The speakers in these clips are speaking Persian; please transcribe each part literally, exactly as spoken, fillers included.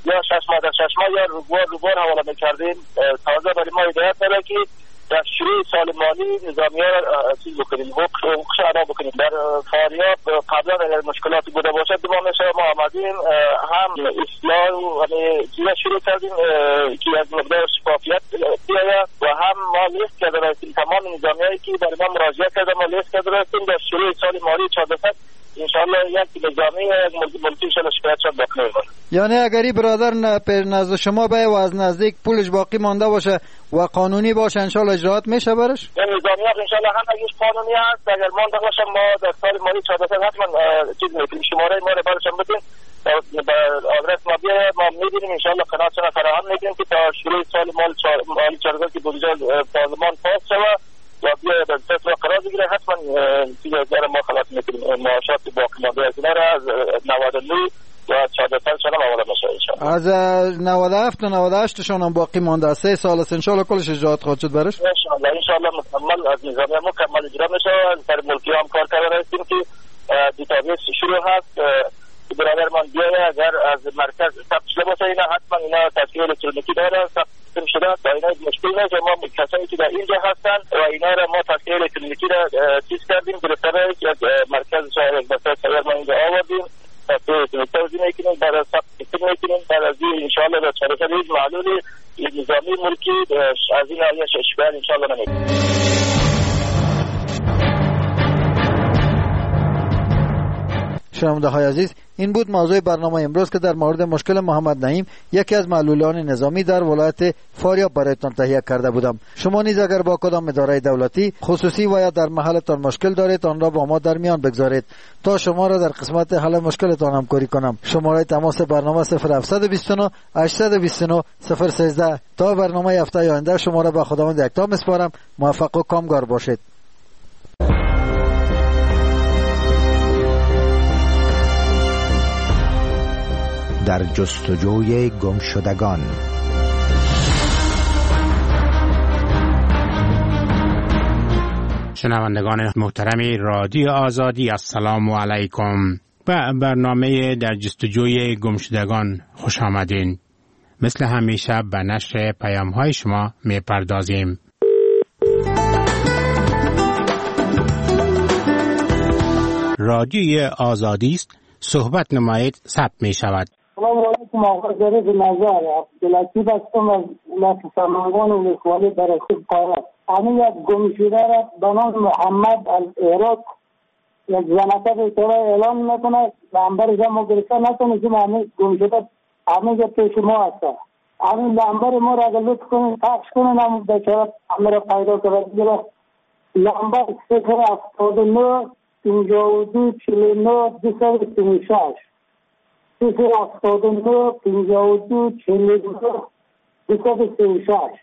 یا شش ماه در شش ماه یا روزوار روزوار حواله میکردیم. تازه برای ما هدایت داده که در شروع سال مالی نظامیه چیز بکنیم، حقوقش ادا بکنیم. در فاریاب قبلا اگر مشکلاتی بوده باشد دو ماه میشه ما آمدیم هم اصلاح و چیزا شروع کردیم که از مقدار شفافیت بیاید و هم ما لیست کرده رایستیم تمام نظامیهایی که برای ما مراجعه کرده ما لیست کرده رایستیم در شروع سال مالی چهارده انشاءالله یک نظامی یک ملکی شده شکایت شد باقی نمیمونه. یعنی اگر این برادر نزد شما به و از نزدیک پولش باقی مانده باشه و قانونی باشه انشالله اجراعات میشه برش؟ این نظامیات انشالله هم اگرش قانونی هست اگر مانده باشه ما در سال مالی چهارده حتما چیز میکنیم، شماره ما رو برشان بدیم به آدرس ما بیاید ما میدونیم انشالله قناعتشون فراهم میکنیم که تا شروع سال مالی چهارده که بودجه پارلمان پاس شود و بیاید از دست را قرار بگیره حتما چیزی داره ما خلاص میکنیم معاشات باقی مانده از اینا را از نود و نه و چهارده سالشان هم آماده میشه انشالله. از نود و هفت و نود و هشت شان هم باقی مانده سه سال است انشالله کلش اجراعات خواهد شد برش؟ انشالله انشالله مکمل از نظامیه مکمل اجرا میشه. در ملکی هم کار کرده هستیم که دیتابیس شروع هست برادر من بیایه اگر از مرکز ثبت شده باشه اینا حتما اینا تصویر الکترونیکی داره ثبت شده و اینا مشکل نیست. ما کسانی که در اینجا هستن و اینا را ما تصویر الکترونیکی را چیز کردیم گرفته که از مرکز شهر بسیار سویر ما اینجا آوردیم تصویر الکترونیکی توزیع میکنیم برای ثبت میکنیم در از این انشاءالله در چهارده روز معلولی نظامی ملکی از این آیه شکایت انشاءالله نمیکنیم. شنونده های عزیز، این بود موضوع برنامه امروز که در مورد مشکل محمد نعیم یکی از معلولان نظامی در ولایت فاریاب برایتان تهیه کرده بودم. شما نیز اگر با کدام اداره دولتی خصوصی و یا در محلتان مشکل دارید آن را با ما در میان بگذارید تا شما را در قسمت حل مشکلتان همکاری کنم. شماره تماس برنامه صفر هفت دو نه هشت دو نه صفر یک سه. تا برنامه هفته آینده شما را به خداوند یکتا میسپارم. موفق و کامگار باشید. در جستجوی گمشدگان. شنوندگان محترم رادیو آزادی السلام علیکم. به برنامه در جستجوی گمشدگان خوش آمدین. مثل همیشه به نشر پیام های شما می پردازیم. رادیوی آزادی است، صحبت نمایید ثبت می شود. سلام علیکم آقا جریب نظر عبدالعتیب هستم از ولایت سمنگان و ولسوالی برکوب قارت. همین یک گمشده را به نام محمد العراق یک زنکه به طور اعلان میکنه لنبر جمع گرفته نکنه که همین گمشده همین جا پیش ما هست. همین لنبر ما را اگر لطف کنید پخش کنید هم بچه همه را پیدا کرد بگیره. لنبر صفر هفتاد و نه پنجاه و دو چهل و نه دویست و سی و شش صفر هفتاد و نه پنجاه و دو چهل و نه دویست و سی و شش.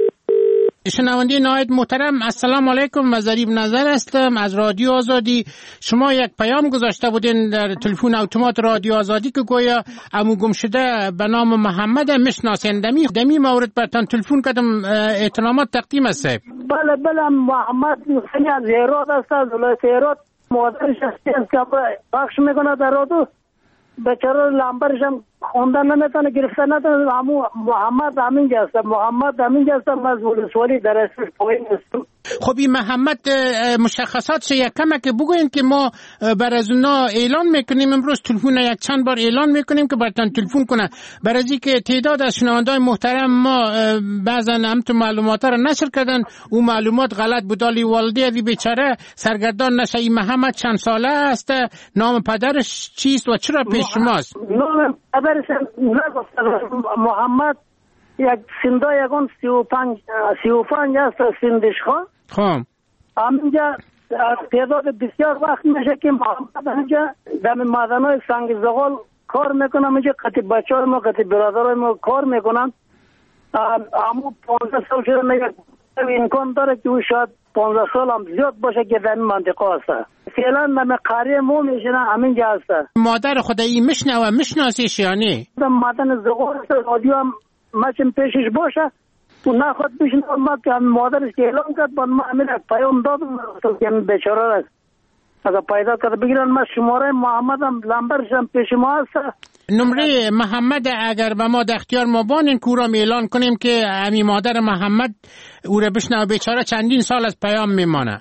شنونده نهایت محترم السلام علیکم. مظریب نظر هستم از رادیو آزادی. شما یک پیام گذاشته بودین در تلفن اتومات رادیو آزادی که گویا عمو گم شده به نام محمد میشناسین. دمی دمی مورد برتان تلفن کردم احترامات تقدیم است. بله بله محمد خیلی از هرات است از ولایت هرات. مادرش است که بخش میکنه در رادیو بیچاره لنبرش هم خوندن نمیتونه گرفتن نتونه. همون محمد همین هست محمد همین هست از ولسوالی در اسم پایین هستم. خب این محمد مشخصاتش یک کمه که بگوین که ما بر از اونا اعلان میکنیم امروز تلفن یک چند بار اعلان میکنیم که برتان تلفن کنه برای از اینکه تعداد از شنونده‌های محترم ما بعضا هم تو معلومات را نشر کردن او معلومات غلط بود. علی والده علی بیچاره سرگردان نشه. این محمد چند ساله است؟ نام پدرش چیست و چرا پیش شماست؟ نام پدرش نگفته. محمد یک سنده یکون سی و پنج سی و پنج است سندش خواه. خب همینجا تعداد بسیار وقت میشه که محمد همینجا دم معدنهای سنگ زغال کار میکنم. اینجا قطع بچه های ما قطع برادرهای ما کار میکنن. همون پانزده سال شده میگه امکان داره که او شاید پانزده سال هم زیاد باشه که دم منطقه هست. فعلا دم قریه مو میشنه همینجا هست. مادر خدا این میشنوه میشناسیش یا نه؟ دم معدن زغال است رادیو هم مچم پیشش باشه تو نخواد بشین ما که مادرش که اعلام کرد با ما همین پیام دادم که همین بیچاره است اگر پیدا کرده بگیرن. ما شماره محمد هم لنبرش هم پیش ما هست نمره محمد اگر به ما در اختیار ما بانین کورا اعلان کنیم که امی مادر محمد او را بشنو، بیچاره چندین سال از پیام میمانه.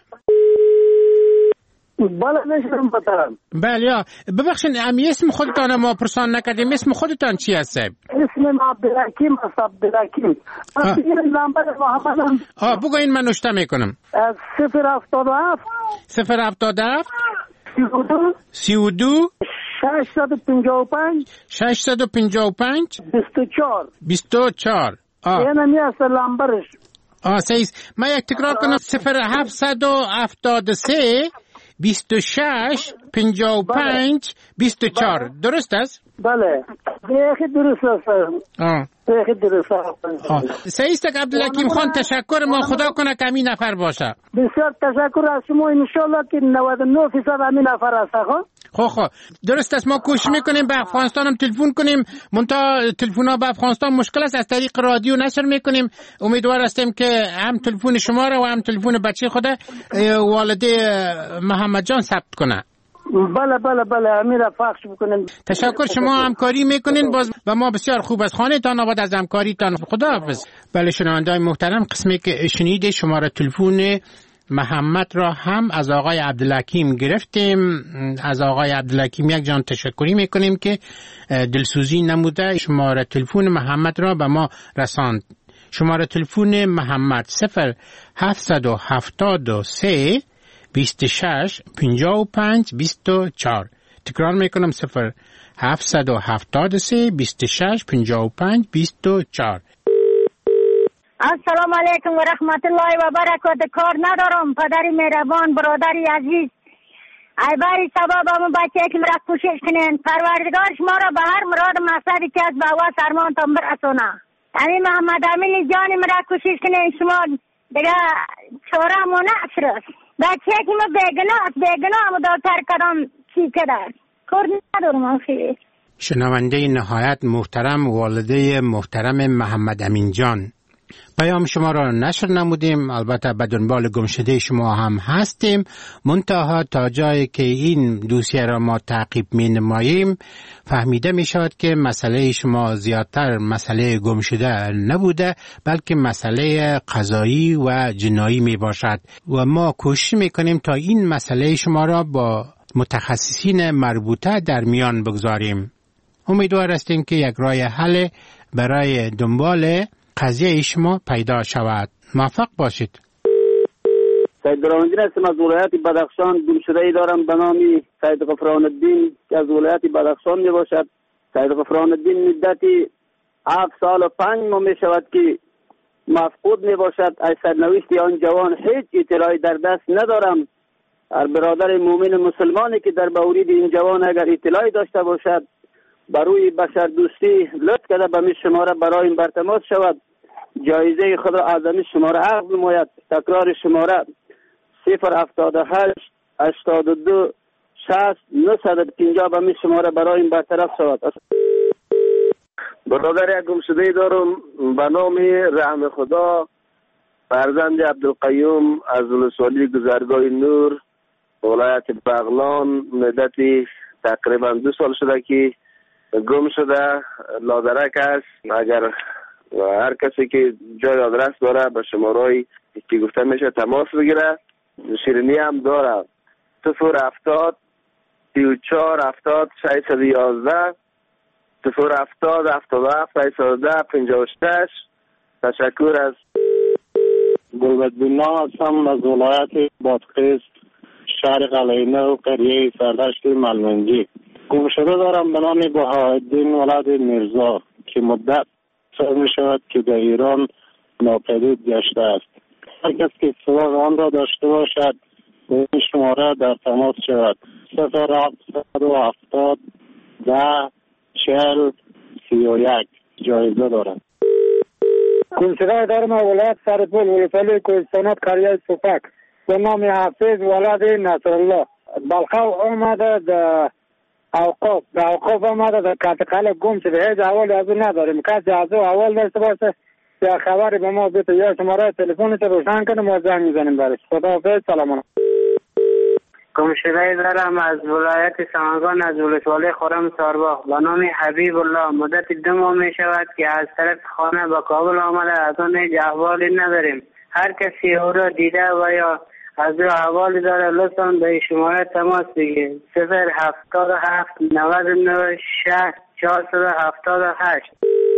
بله نشم بطرم. بله یا ببخشید امی اسم خودتان ما پرسان نکردیم، اسم خودتان چی هست؟ اسم عبدالحکیم است. عبدالحکیم این نمبر محمد آه بگوین من نوشته میکنم. صفر هفتاد و هفت صفر هفتاد و هفت سی و دو سی و دو ششصد و پنجاه و پنج ششصد و پنجاه و پنج بیست و چهار بیست و چهار. آه این همی است نمبرش. آه سیز من یک تکرار کنم. صفر هفتصد و هفتاد و سه بیست و شش پنجاه و پنج بیست و چهار. درست است؟ بله دیگه درست است. آه دیگه درست است. سیستک عبدالحکیم خان تشکر ما، خدا کنه که همین نفر باشه. بسیار تشکر از شما، انشالله که نود و نه درصد همین نفر است. خب خب درست است. ما کوشش میکنیم به افغانستان هم تلفن کنیم، منتها تلفن ها به افغانستان مشکل است، از طریق رادیو نشر میکنیم. امیدوار هستیم که هم تلفن شما را و هم تلفن بچه خود والده محمد جان ثبت کنه. بله بله بله امیر فخش بکنیم. تشکر، شما همکاری میکنین باز و ما بسیار خوب است. خانه تان آباد از همکاریتان. خدا حافظ. بله شنوندگان محترم، قسمی که شنیده شماره تلفن محمد را هم از آقای عبدالحکیم گرفتیم. از آقای عبدالحکیم یک جان تشکری میکنیم که دلسوزی نموده شماره تلفن محمد را به ما رساند. شماره تلفن محمد صفر هفتصد و هفتاد و سه بیست و شش پنجاه و پنج بیست و چهار. تکرار میکنم صفر هفتصد و هفتاد و سه بیست و شش پنجاه و پنج بیست و چهار. السلام علیکم و رحمت الله و برکاته. کار ندارم پدری مهربان، برادری عزیز، ای باری سبب همون بچه که مرا کوشش کنین، پروردگار شما را به هر مراد مقصدی که از به هوا سرمان تان برسونه. همین محمد امین جانی مرا کوشش کنین، شما دیگه چاره همون نشرست. بچه که ما بگناه بگناه همون دارتر کدام چی کدر کار ندارم. آخی شنونده نهایت محترم والده محترم محمد امین جان، پیام شما را نشر نمودیم، البته به دنبال گمشده شما هم هستیم، منتها تا جایی که این دوسیه را ما تعقیب می نماییم فهمیده می شود که مسئله شما زیادتر مسئله گمشده نبوده بلکه مسئله قضایی و جنایی می باشد و ما کوشش می کنیم تا این مسئله شما را با متخصصین مربوطه در میان بگذاریم. امیدوار هستیم که یک راه حل برای دنبال قضیه شما پیدا شود. موفق باشید. سید درامندین هستم از ولایت بدخشان. گمشده ای دارم به نام سید غفران الدین که از ولایت بدخشان می باشد. سید غفران الدین مدتی هفت سال و پنج ماه می شود که مفقود می باشد. از سرنوشت آن جوان هیچ اطلاعی در دست ندارم. هر برادر مومن مسلمانی که در مورد این جوان اگر اطلاعی داشته باشد بروی بشر دوستی لطف کرده به می شماره برای این برتماس شود. جایزه خود را اعظمی شماره عرض نماید. تکرار شماره صفر هفتاد و هشت هشتاد و دو شصت نهصد و پنجاه به می شماره برای این برطرف شود. برادر یک گمشده دارم به نام رحم خدا، فرزند عبدالقیوم از ولسوالی گذرگاه نور ولایت بغلان. مدتی تقریبا دو سال شده که گم شده. لادرک است. اگر هر کسی که جای آدرس داره به شماره‌ای که گفته میشه تماس بگیره. شیرینی هم داره صفر هفتاد سی و چهار هفتاد ششصد و یازده صفر هفتاد هفتاد و هفت ششصد و ده پنجاه و شش. تشکر از گلبدبینا هستم از ولایت بادغیس شهر قلعه‌نو و قریه سردشت ملمنجی. گمشده دارم به نام بهاءالدین ولد میرزا که مدت سال می شود که در ایران ناپدید گشته است. هر کس که سراغ آن را داشته باشد به این شماره در تماس شود. صفر هفتصد و هفتاد ده چهل سی و یک. جایزه دارد. گمشده دارم ولایت سرپول ولسوالی کوهستانات قریه سوپک به نام حافظ ولد نصرالله. بلخو آمده در اوقاف در اوقاف آمده در کاتقل گم شده. هیچ اول از اون نداریم. کسی از اون اول داشته باشه یا خبری به ما بده یا شماره تلفنش روشن کنه ما زنگ میزنیم برش. خداحافظ. سلام علیکم. گمشده دارم از ولایت سمنگان از ولسوالی خرم سارباغ به نام حبیب الله. مدت دو ماه می شود که از طرف خانه به کابل آمده، از آن هیچ احوالی نداریم. هر کسی او را دیده و یا از او احوالی داره لطفاً به شماره تماس بگیرید. صفر هفتاد و هفت نود و نه شصت چهارصد و هفتاد و هشت.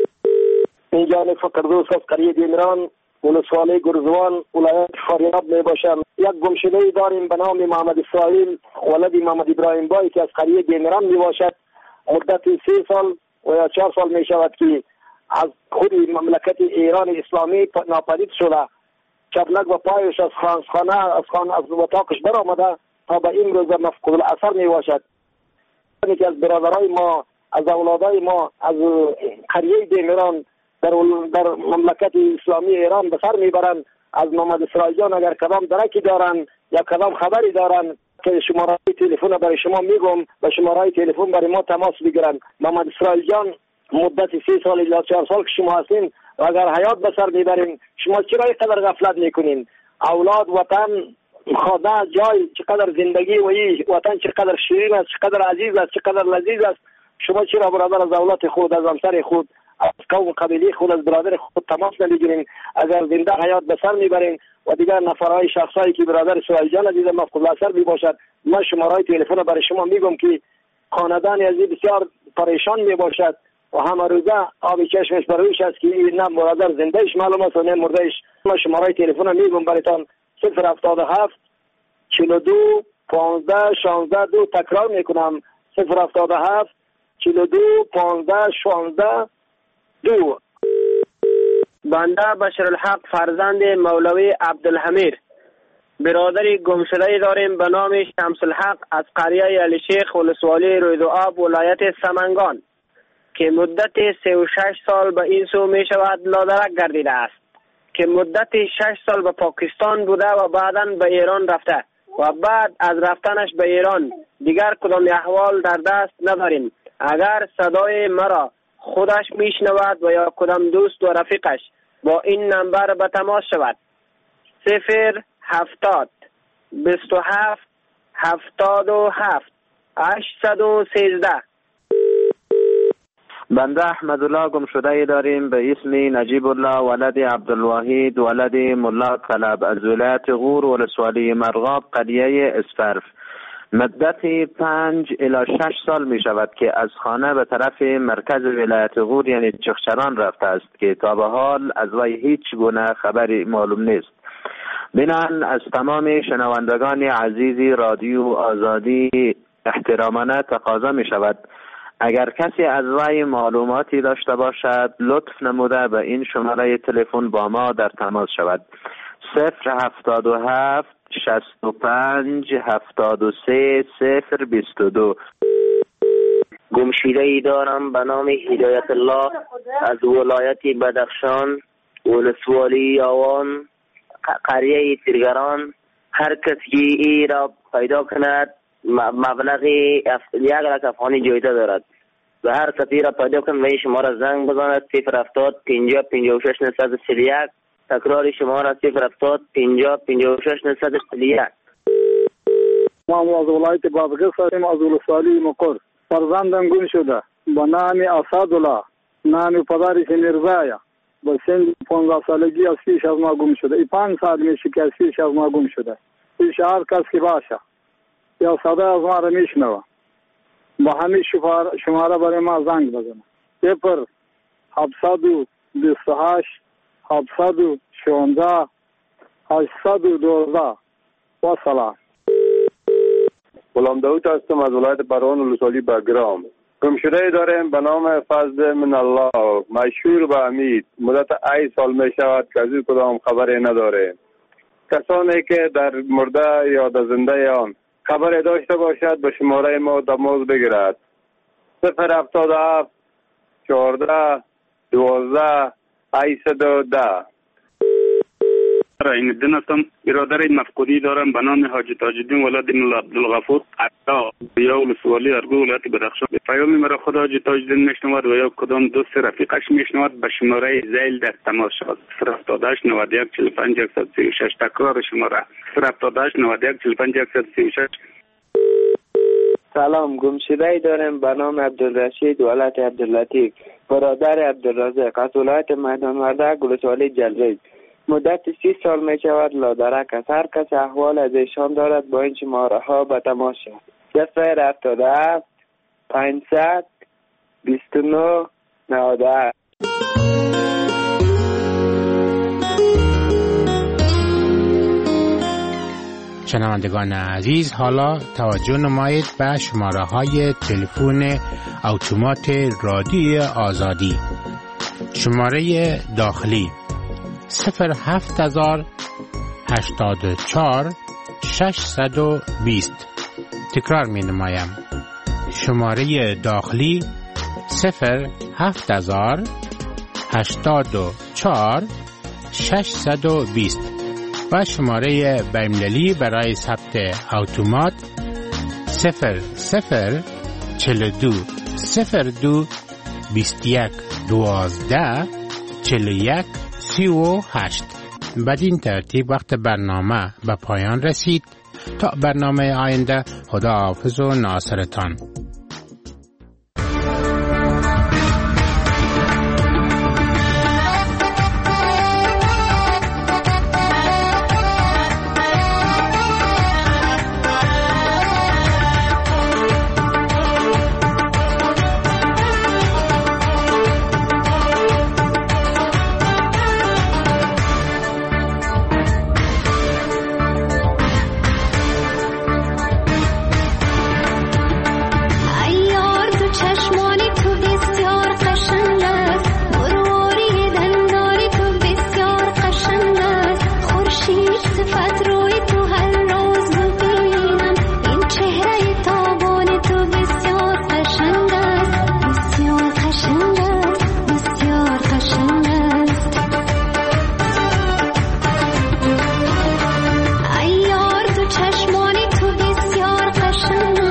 اینجا فقردوس از قریه دیمران ولسوالی گرزوان ولایت فاریاب می باشم. یک گمشده داریم به نام محمد اسرائیل ولد محمد ابراهیم بای که از قریه دیمران می باشد. مدت سه سال و یا چهار سال می شود که از خود مملکت ایران اسلامی ناپدید شده. چپلک و پایش از خانه از خانه از اتاقش برآمده تا به این روز مفقود الاثر می باشد. یکی از برادرای ما، از اولادای ما از قریه دیمران در در مملکت اسلامی ایران به سر میبرند. از محمد اسرائیل جان اگر کدام درکی دارن یا کدام خبری دارن که شماره تلفن برای شما میگم، به شماره تلفن برای ما تماس بگیرن. محمد اسرائیل جان مدت سه سال یا چهار سال که شما هستین و اگر حیات به سر میبرین، شما چرا اینقدر غفلت میکنین؟ اولاد، وطن، خدا، جای، چقدر زندگی و این وطن چقدر شیرین است، چقدر عزیز است، چقدر لذیذ است. شما چرا برادر از اولاد خود، از همسر خود، از قوم قبیله خود، از برادر خود تماس نمیگیرین؟ اگر زنده حیات به سر میبرین و دیگر نفرهای شخصایی که برادر اسرائیل جان دیده مفقود الاثر بی باشد، من شماره تلفن برای شما میگم که خاندان از بسیار پریشان می باشد و همه روزه آب چشمش بر رویش است که نه برادر زندهش معلوم است و نه مردهش. من شماره تلفن میگم برایتان صفر هفتاد و هفت چهل و دو پانزده شانزده دو. تکرار میکنم صفر هفتاد و هفت چهل و دو پانزده شانزده دو. بنده بشرالحق فرزند مولوی عبدالحمید برادری گمشده داریم به نام شمس الحق از قریه علی شیخ ولسوالی رویدوآب ولایت سمنگان که مدت سه و شش سال به این سو می شود لادرک گردیده است که مدت شش سال به پاکستان بوده و بعداً به ایران رفته و بعد از رفتنش به ایران دیگر کدام احوال در دست نداریم. اگر صدای مرا خودش میشنود و یا کدام دوست و رفیقش با این نمبر به تماس شود صفر هفتاد بیست و هفت هفتاد و هفت هشتصد و سیزده. بنده احمدالله گمشده داریم به اسم نجیب الله ولد عبدالواحد ولد ملا طلب از ولایت غور ولسوالی مرغاب قریه اسفرف. مدت پنج الی شش سال می شود که از خانه به طرف مرکز ولایت غور یعنی چخچران رفته است که تا به حال از وی هیچ گونه خبری معلوم نیست. بنان از تمام شنوندگان عزیز رادیو آزادی احترامانه تقاضا می شود اگر کسی از وی معلوماتی داشته باشد لطف نموده به این شماره تلفن با ما در تماس شود. صفر هفتاد و هفت شصت و پنج هفتاد و سه صفر بیست و دو. گمشده ای دارم به نام هدایت الله از ولایت بدخشان ولسوالی آوان قریه تیرگران. هر کسی ای را پیدا کند مبلغ یک لک افغانی جایزه دارد و هر کسی را پیدا کند و این شماره زنگ بزند صفر هفتاد پنجاه پنجاه و شش نهصد و سی و یک. تکرار شماره صفر هفتاد پنجاه پنجاه و شش نهصد و سی و یک. ما از ولایت بادغیس هستیم، از ولسوالی مقر. فرزندم گم شده با نام اسدالله، نام پدرش میرزایا. با سن پانزده سالگی از پیش از ما گم شده. ای پنج سال میشه که از پیش از ما گم شده. پیش هر کس که باشه یا صدا از ما را میشنوه با همین شماره برای ما زنگ بزنه صفر هفتصد و بیست و هشت هفتصد و شانزده هشتصد و دوازده. و سلام. غلام داود هستم از ولایت پروان ولسوالی بگرام. گمشده داریم به نام فضل من الله مشهور به امید. مدت ای سال می شود که از این کدام خبری نداره. کسانی که در مرده یا در زنده آن خبری داشته باشد به شماره ما تماس بگیرد. صفر هفتاد و هفت چهارده دوازده هشتصد و ده. این الدین هستم. برادر مفقودی دارم به نام حاجی تاج‌الدین ولد ملا عبدالغفور عطا یا ولسوالی ارگو ولایت بدخشان. پیام مرا خود حاجی تاج‌الدین میشنود و یا کدام دوست رفیقش میشنود به شماره زیل در تماس شود صفر هفتاد و هشت نود و یک چهل و پنج صد و سی و شش. تکرار شماره صفر هفتاد و هشت نود و یک چهل و پنج صد و سی و شش. سلام، گمشده‌ای داریم به نام عبدالرشید ولد عبداللطیف، برادر عبدالرزاق از ولایت میدان وردک ولسوالی جلریز. مدت سی سال می شود لادرک است. هر کس احوال از ایشان دارد با این شماره ها به تماشا: صفر هفتاد و هفت پانصد بیست و نه نود و هشت. شنوندگان عزیز، حالا توجه نمایید به شماره های تلفن اتومات رادیوی آزادی. شماره داخلی صفر هفت هزار هشتاد و چهار ششصد و بیست. تکرار می نمایم: شماره داخلی صفر هفت هزار هشتاد و چهار ششصد و بیست و شماره بین‌المللی برای ثبت اتومات صفر صفر چهل و دو صفر دو بیست و یک دوازده چهل و یک سی و هشت. بدین ترتیب وقت برنامه به پایان رسید. تا برنامه آینده، خدا حافظ و ناصرتان.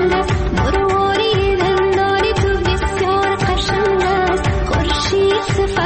صفر